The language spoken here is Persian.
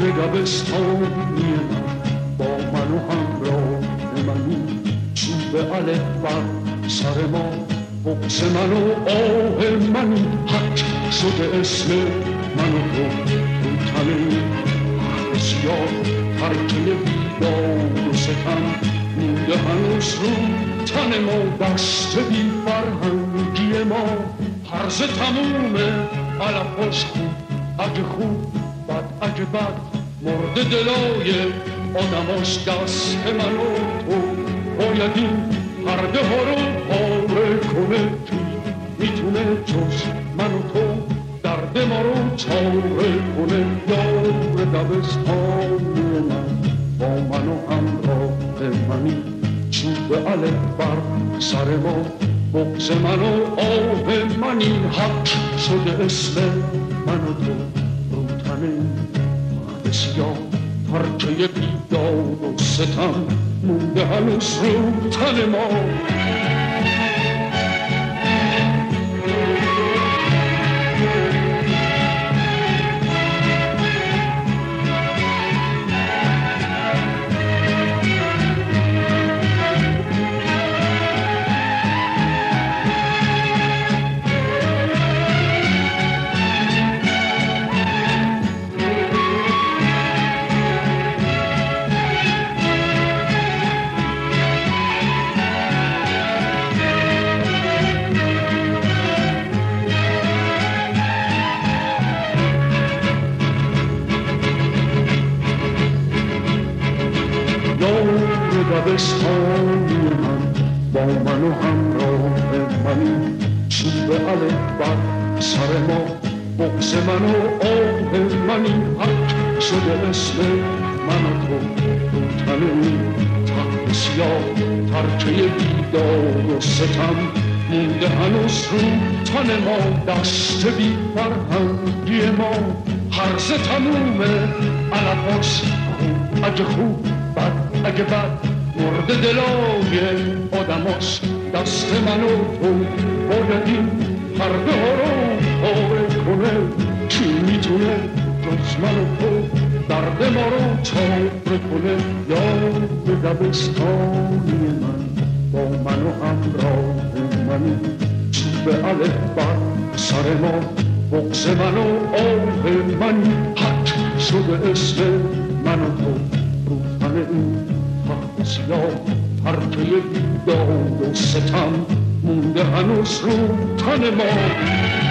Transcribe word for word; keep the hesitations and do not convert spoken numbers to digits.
دبستانی من با من و همراه منی، چوب الف بر سر ما، بغض من و آه منی، حک شده اسم من و تو رو تن این سیاه، ترکه بیداد و ستم مونده هنوز رو تن ما، دست بی فرهنگی ما، هرز تمومه علفاش خوب اگه خوب، بد اگه بد، مرد دلای آدماش دست من و تو، باید این پرده ها رو پاره کنه، کی میتونه جز من و تو درد ما رو چاره کنه. یار دبستانی من با من و همراه منی، چوب الف بر سر ما، بغض من و آه منی، حک شده اسم من و تو رو تن مرد سیاه، ترکه بیداد و ستم مونده هنوز رو تن ما. دبستانی من با من و همراه منی، چوب الف بر سر ما، بغض من و آه منی، حک شده اسم من و تو رو تن این تخت سیاه، ترکه بیداد و ستم مونده هنوز رو تن ما، دست بی فرهنگی ما، هرز تمومه علفاش خوب اگه خوب، بد اگه بد، مرد دلای آدماش دست من و تو، باید این پرده ها رو پاره کنه، کی میتونه جز من و تو درد ما رو چاره کنه. یار دبستانی من با من و همراه منی، چوب الف بر سر ما، بغض من و آه منی، حک شده اسم من و تو رو تن این تخت سیاه، ترکه بیداد و ستم مونده هنوز رو تن ما.